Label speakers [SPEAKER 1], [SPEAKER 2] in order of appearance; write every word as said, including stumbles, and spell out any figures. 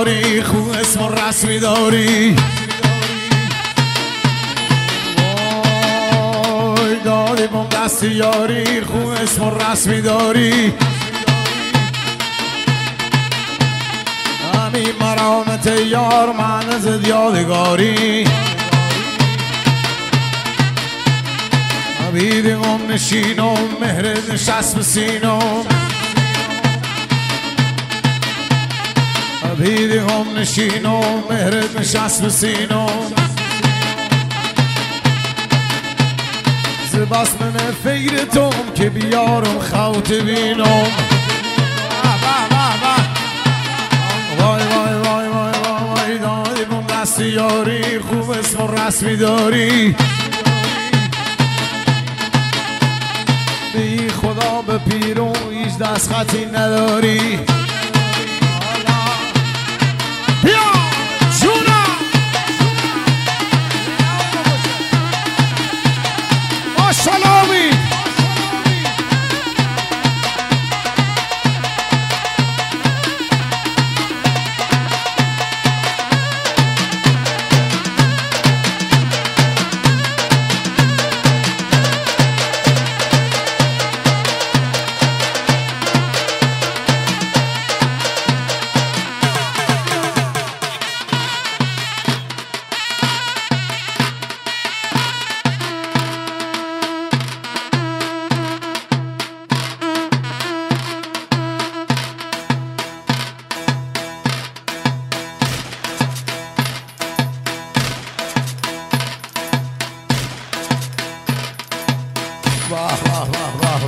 [SPEAKER 1] داری، خوب اسم و رسمی داری. وای دادی بم دستی یاری، خوب اسم و رسمی داری. همین مرامت یار من از یادگاری. حبیبی غم نشینم مهرت نشست به سینم. حبیبی غم نشینم مهرت نشست به سینم. ز بس من فکرتم که بیارم خوت بینم. وای وای وای وای وای دادی بم دستی یاری، خوب اسم و رسمی داری. بی خدا به پیرون هیچ دست خطی نداری. بیا جونا ماشاءالله. واه واه واه واه